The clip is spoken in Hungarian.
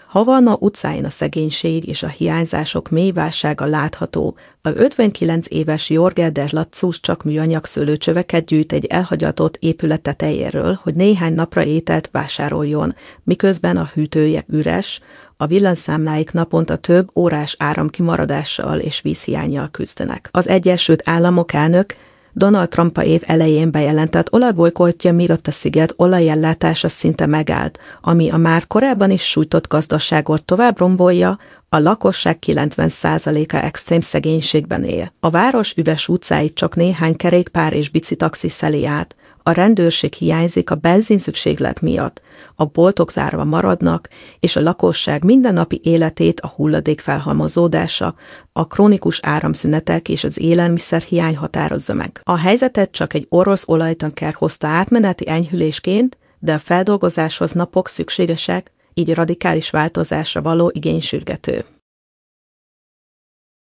Havana utcáin a szegénység és a hiányzások mély válsága látható. A 59 éves Jorge de Latzus csak műanyag szőlőcsöveket gyűjt egy elhagyatott épület tetejéről, hogy néhány napra ételt vásároljon, miközben a hűtője üres, a villanyszámláik naponta több órás áramkimaradással és vízhiánnyal küzdenek. Az Egyesült Államok elnök Donald Trump év elején bejelentett olajbolykotja miatt a sziget olajellátása szinte megállt, ami a már korábban is sújtott gazdaságot tovább rombolja, a lakosság 90%-a extrém szegénységben él. A város üres utcáit csak néhány kerékpár és bicitaxi szeli át, a rendőrség hiányzik a benzinszükséglet miatt, a boltok zárva maradnak, és a lakosság mindennapi életét a hulladék felhalmozódása, a krónikus áramszünetek és az élelmiszerhiány határozza meg. A helyzetet csak egy orosz olajtanker hozta átmeneti enyhülésként, de a feldolgozáshoz napok szükségesek, így radikális változásra való igény sürgető.